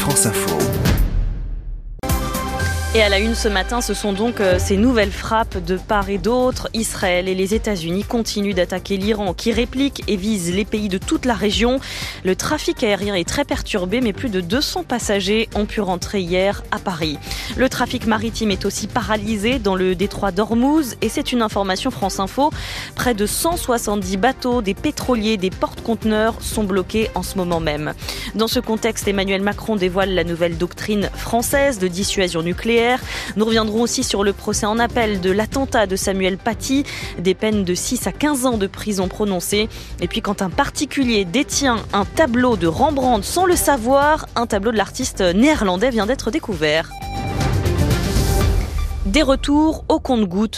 France Info. Et à la une ce matin, ce sont donc ces nouvelles frappes de part et d'autre. Israël et les États-Unis continuent d'attaquer l'Iran qui réplique et vise les pays de toute la région. Le trafic aérien est très perturbé, mais plus de 200 passagers ont pu rentrer hier à Paris. Le trafic maritime est aussi paralysé dans le détroit d'Ormuz et c'est une information France Info. Près de 170 bateaux, des pétroliers, des porte-conteneurs sont bloqués en ce moment même. Dans ce contexte, Emmanuel Macron dévoile la nouvelle doctrine française de dissuasion nucléaire. Nous reviendrons aussi sur le procès en appel de l'attentat de Samuel Paty, des peines de 6 à 15 ans de prison prononcées. Et puis quand un particulier détient un tableau de Rembrandt sans le savoir, un tableau de l'artiste néerlandais vient d'être découvert. Des retours au compte-gouttes,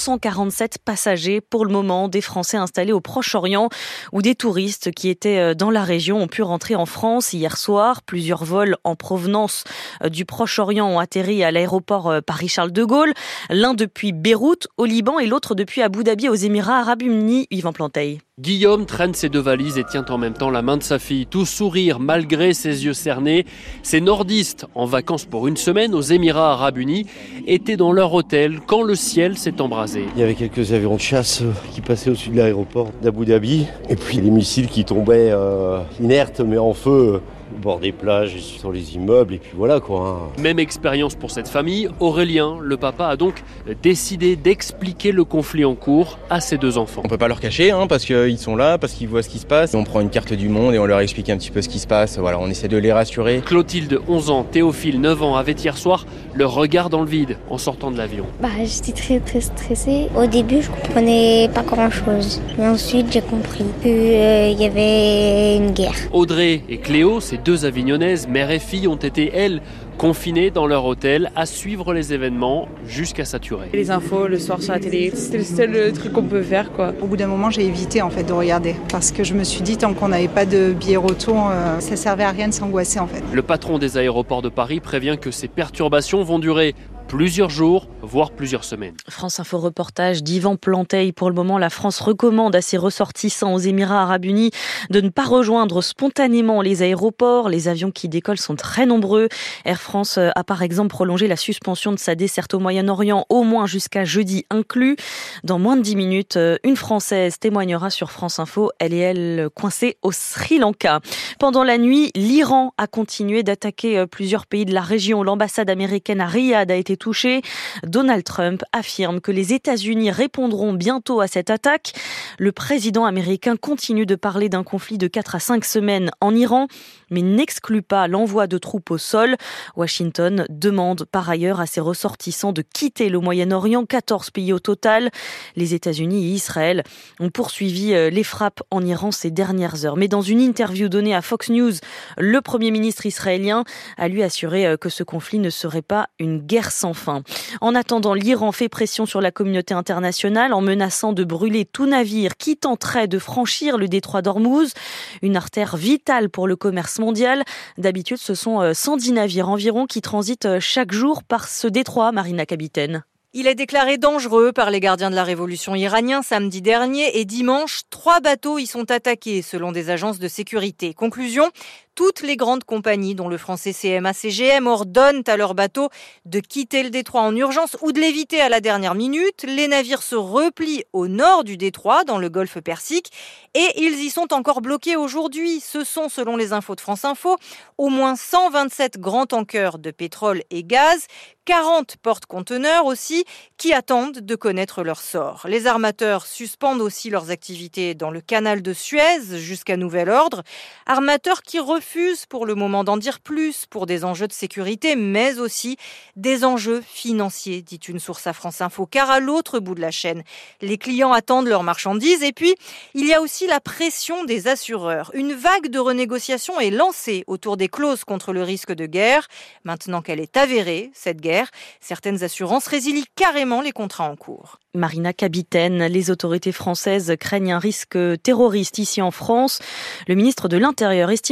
247 passagers pour le moment, des Français installés au Proche-Orient ou des touristes qui étaient dans la région ont pu rentrer en France hier soir. Plusieurs vols en provenance du Proche-Orient ont atterri à l'aéroport Paris-Charles de Gaulle. L'un depuis Beyrouth au Liban et l'autre depuis Abu Dhabi aux Émirats Arabes Unis. Yvan Planteil. Guillaume traîne ses deux valises et tient en même temps la main de sa fille, tout sourire malgré ses yeux cernés. Ces nordistes, en vacances pour une semaine aux Émirats Arabes Unis, étaient dans leur hôtel quand le ciel s'est embrasé. Il y avait quelques avions de chasse qui passaient au-dessus de l'aéroport d'Abu Dhabi et puis des missiles qui tombaient inertes mais en feu au bord des plages, sur les immeubles et puis voilà quoi. Même expérience pour cette famille. Aurélien, le papa, a donc décidé d'expliquer le conflit en cours à ses deux enfants. On peut pas leur cacher parce qu'ils sont là, parce qu'ils voient ce qui se passe. On prend une carte du monde et on leur explique un petit peu ce qui se passe. Voilà, on essaie de les rassurer. Clotilde, 11 ans, Théophile, 9 ans, avaient hier soir le regard dans le vide en sortant de l'avion. J'étais très stressée. Au début, je comprenais pas grand-chose. Mais ensuite, j'ai compris qu'il y avait une guerre. Audrey et Cléo, ces deux Avignonnaises, mère et fille, ont été, elles, confinées dans leur hôtel à suivre les événements jusqu'à saturer. Les infos le soir sur la télé, c'était le seul truc qu'on peut faire quoi. Au bout d'un moment, j'ai évité en fait de regarder parce que je me suis dit tant qu'on n'avait pas de billet retour, ça servait à rien de s'angoisser en fait. Le patron des aéroports de Paris prévient que ces perturbations vont durer plusieurs jours, voire plusieurs semaines. France Info reportage d'Yvan Planteil. Pour le moment, la France recommande à ses ressortissants aux Émirats Arabes Unis de ne pas rejoindre spontanément les aéroports. Les avions qui décollent sont très nombreux. Air France a par exemple prolongé la suspension de sa desserte au Moyen-Orient au moins jusqu'à jeudi inclus. Dans moins de 10 minutes, une Française témoignera sur France Info. Elle est coincée au Sri Lanka. Pendant la nuit, l'Iran a continué d'attaquer plusieurs pays de la région. L'ambassade américaine à Riyad a été touché. Donald Trump affirme que les États-Unis répondront bientôt à cette attaque. Le président américain continue de parler d'un conflit de 4 à 5 semaines en Iran, mais n'exclut pas l'envoi de troupes au sol. Washington demande par ailleurs à ses ressortissants de quitter le Moyen-Orient, 14 pays au total. Les États-Unis et Israël ont poursuivi les frappes en Iran ces dernières heures. Mais dans une interview donnée à Fox News, le Premier ministre israélien a lui assuré que ce conflit ne serait pas une guerre sans fin. En attendant, l'Iran fait pression sur la communauté internationale en menaçant de brûler tout navire qui tenterait de franchir le détroit d'Ormuz, une artère vitale pour le commerce mondial. D'habitude, ce sont 110 navires environ qui transitent chaque jour par ce détroit, Marina Kabiten. Il est déclaré dangereux par les gardiens de la révolution iranien samedi dernier et dimanche, 3 bateaux y sont attaqués selon des agences de sécurité. Conclusion, toutes les grandes compagnies, dont le français CMA-CGM, ordonnent à leurs bateaux de quitter le détroit en urgence ou de l'éviter à la dernière minute. Les navires se replient au nord du détroit, dans le golfe Persique, et ils y sont encore bloqués aujourd'hui. Ce sont, selon les infos de France Info, au moins 127 grands tankers de pétrole et gaz, 40 porte-conteneurs aussi, qui attendent de connaître leur sort. Les armateurs suspendent aussi leurs activités dans le canal de Suez jusqu'à nouvel ordre. Armateurs qui refusent pour le moment d'en dire plus pour des enjeux de sécurité, mais aussi des enjeux financiers, dit une source à France Info. Car à l'autre bout de la chaîne, les clients attendent leurs marchandises. Et puis, il y a aussi la pression des assureurs. Une vague de renégociation est lancée autour des clauses contre le risque de guerre. Maintenant qu'elle est avérée, cette guerre, certaines assurances résilient carrément les contrats en cours. Marina Kabiten, les autorités françaises craignent un risque terroriste ici en France. Le ministre de l'Intérieur estime que l'Iran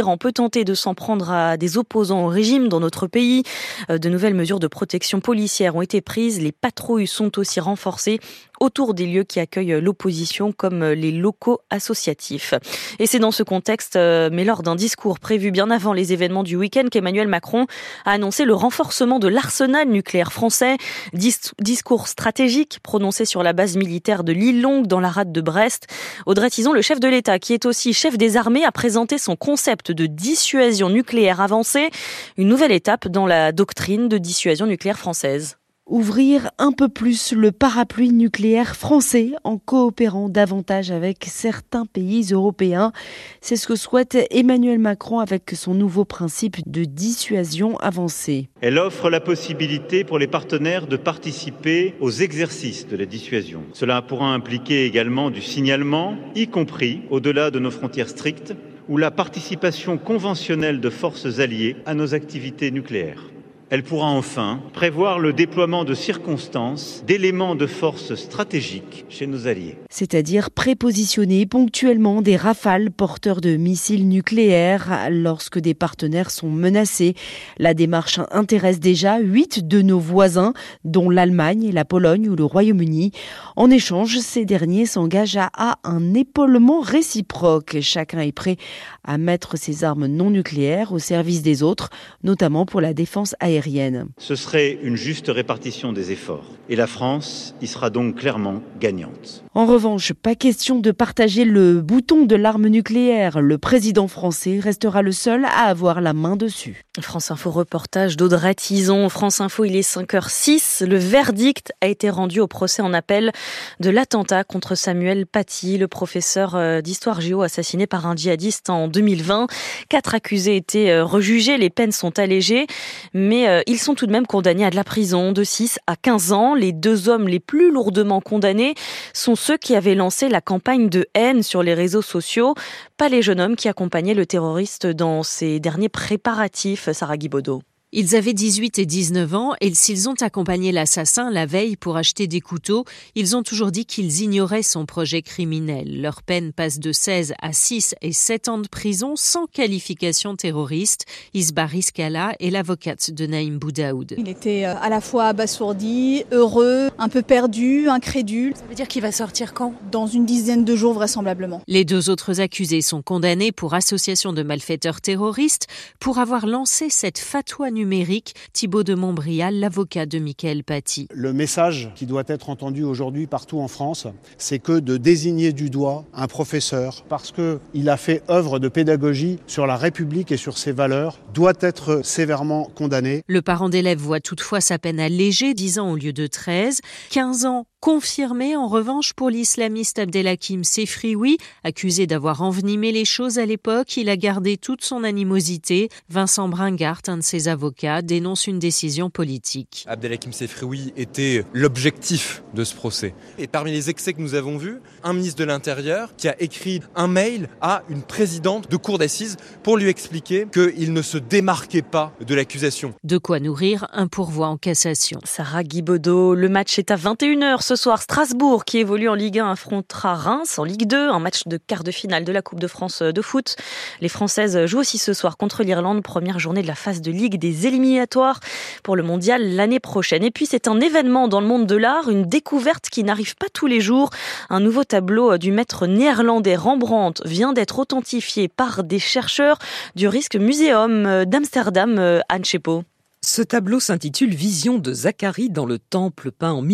l'Iran peut tenter de s'en prendre à des opposants au régime dans notre pays. De nouvelles mesures de protection policière ont été prises. Les patrouilles sont aussi renforcées autour des lieux qui accueillent l'opposition comme les locaux associatifs. Et c'est dans ce contexte, mais lors d'un discours prévu bien avant les événements du week-end, qu'Emmanuel Macron a annoncé le renforcement de l'arsenal nucléaire français. Discours stratégique prononcé sur la base militaire de l'île Longue dans la rade de Brest. Audrey Tizon, le chef de l'État, qui est aussi chef des armées, a présenté son concept de dissuasion nucléaire avancée, une nouvelle étape dans la doctrine de dissuasion nucléaire française. Ouvrir un peu plus le parapluie nucléaire français en coopérant davantage avec certains pays européens. C'est ce que souhaite Emmanuel Macron avec son nouveau principe de dissuasion avancée. Elle offre la possibilité pour les partenaires de participer aux exercices de la dissuasion. Cela pourra impliquer également du signalement, y compris au-delà de nos frontières strictes, ou la participation conventionnelle de forces alliées à nos activités nucléaires. Elle pourra enfin prévoir le déploiement de circonstances, d'éléments de force stratégiques chez nos alliés. C'est-à-dire prépositionner ponctuellement des rafales porteurs de missiles nucléaires lorsque des partenaires sont menacés. La démarche intéresse déjà 8 de nos voisins, dont l'Allemagne, la Pologne ou le Royaume-Uni. En échange, ces derniers s'engagent à un épaulement réciproque. Chacun est prêt à mettre ses armes non nucléaires au service des autres, notamment pour la défense aérienne. Ce serait une juste répartition des efforts. Et la France y sera donc clairement gagnante. En revanche, pas question de partager le bouton de l'arme nucléaire. Le président français restera le seul à avoir la main dessus. France Info reportage d'Audrey Tizon. France Info, il est 5h06. Le verdict a été rendu au procès en appel de l'attentat contre Samuel Paty, le professeur d'histoire géo assassiné par un djihadiste en 2020. 4 accusés étaient rejugés, les peines sont allégées, mais ils sont tout de même condamnés à de la prison de 6 à 15 ans. Les 2 hommes les plus lourdement condamnés sont ceux qui avaient lancé la campagne de haine sur les réseaux sociaux, pas les jeunes hommes qui accompagnaient le terroriste dans ses derniers préparatifs. Sarah Guibaudot. Ils avaient 18 et 19 ans et s'ils ont accompagné l'assassin la veille pour acheter des couteaux, ils ont toujours dit qu'ils ignoraient son projet criminel. Leur peine passe de 16 à 6 et 7 ans de prison sans qualification terroriste. Isba Rizkallah est l'avocate de Naïm Boudaoud. Il était à la fois abasourdi, heureux, un peu perdu, incrédule. Ça veut dire qu'il va sortir quand ? Dans une dizaine de jours vraisemblablement. Les 2 autres accusés sont condamnés pour association de malfaiteurs terroristes pour avoir lancé cette fatwa numérique. Thibaut de Montbrial, l'avocat de Mickaël Paty. Le message qui doit être entendu aujourd'hui partout en France, c'est que de désigner du doigt un professeur parce qu'il a fait œuvre de pédagogie sur la République et sur ses valeurs doit être sévèrement condamné. Le parent d'élève voit toutefois sa peine allégée, 10 ans au lieu de 13, 15 ans confirmé en revanche pour l'islamiste Abdelhakim Sefrioui, accusé d'avoir envenimé les choses à l'époque. Il a gardé toute son animosité. Vincent Bringart, un de ses avocats, dénonce une décision politique. Abdelhakim Sefrioui était l'objectif de ce procès. Et parmi les excès que nous avons vus, un ministre de l'Intérieur qui a écrit un mail à une présidente de cour d'assises pour lui expliquer qu'il ne se démarquait pas de l'accusation. De quoi nourrir un pourvoi en cassation. Sarah Guibaudot, le match est à 21h. Ce soir, Strasbourg, qui évolue en Ligue 1, affrontera Reims en Ligue 2, un match de quart de finale de la Coupe de France de foot. Les Françaises jouent aussi ce soir contre l'Irlande, première journée de la phase de Ligue des éliminatoires pour le mondial l'année prochaine. Et puis, c'est un événement dans le monde de l'art, une découverte qui n'arrive pas tous les jours. Un nouveau tableau du maître néerlandais Rembrandt vient d'être authentifié par des chercheurs du Rijksmuseum d'Amsterdam, Anne Chepeau. Ce tableau s'intitule « Vision de Zacharie dans le temple » peint en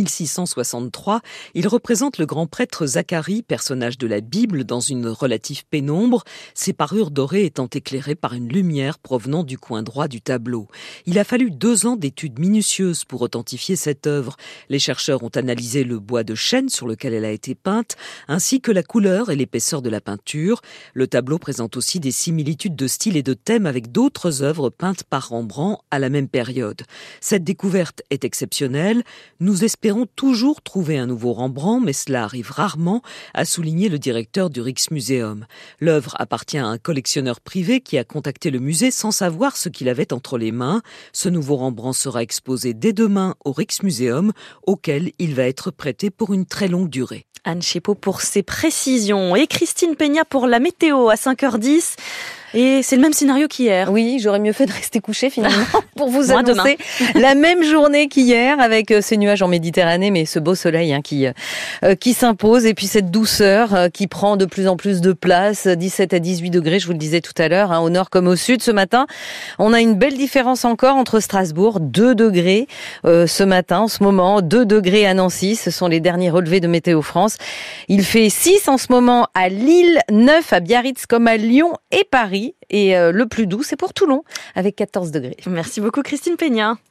1663. Il représente le grand prêtre Zacharie, personnage de la Bible, dans une relative pénombre, ses parures dorées étant éclairées par une lumière provenant du coin droit du tableau. Il a fallu 2 ans d'études minutieuses pour authentifier cette œuvre. Les chercheurs ont analysé le bois de chêne sur lequel elle a été peinte, ainsi que la couleur et l'épaisseur de la peinture. Le tableau présente aussi des similitudes de style et de thème avec d'autres œuvres peintes par Rembrandt à la même période. Cette découverte est exceptionnelle. Nous espérons toujours trouver un nouveau Rembrandt, mais cela arrive rarement, a souligné le directeur du Rijksmuseum. L'œuvre appartient à un collectionneur privé qui a contacté le musée sans savoir ce qu'il avait entre les mains. Ce nouveau Rembrandt sera exposé dès demain au Rijksmuseum, auquel il va être prêté pour une très longue durée. Anne Chepeau pour ses précisions. Et Christine Peña pour la météo à 5h10. Et c'est le même scénario qu'hier. Oui, j'aurais mieux fait de rester couché finalement pour vous annoncer la même journée qu'hier avec ces nuages en Méditerranée, mais ce beau soleil qui s'impose et puis cette douceur qui prend de plus en plus de place. 17 à 18 degrés, je vous le disais tout à l'heure, au nord comme au sud. Ce matin, on a une belle différence encore entre Strasbourg, 2 degrés ce matin, en ce moment, 2 degrés à Nancy. Ce sont les derniers relevés de Météo France. Il fait 6 en ce moment à Lille, 9 à Biarritz comme à Lyon et Paris. Et le plus doux, c'est pour Toulon, avec 14 degrés. Merci beaucoup Christine Peña.